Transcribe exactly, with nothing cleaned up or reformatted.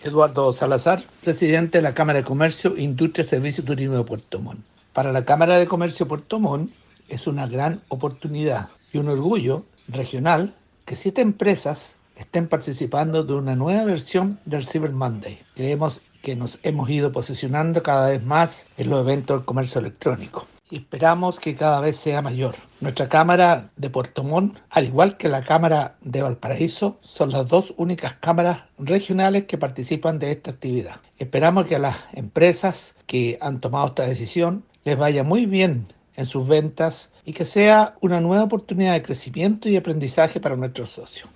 Eduardo Salazar, presidente de la Cámara de Comercio, Industria, Servicio y Turismo de Puerto Montt. Para la Cámara de Comercio de Puerto Montt es una gran oportunidad y un orgullo regional que siete empresas estén participando de una nueva versión del Cyber Monday. Creemos que nos hemos ido posicionando cada vez más en los eventos del comercio electrónico y esperamos que cada vez sea mayor. Nuestra Cámara de Puerto Montt, al igual que la Cámara de Valparaíso, son las dos únicas cámaras regionales que participan de esta actividad. Esperamos que a las empresas que han tomado esta decisión les vaya muy bien en sus ventas y que sea una nueva oportunidad de crecimiento y aprendizaje para nuestros socios.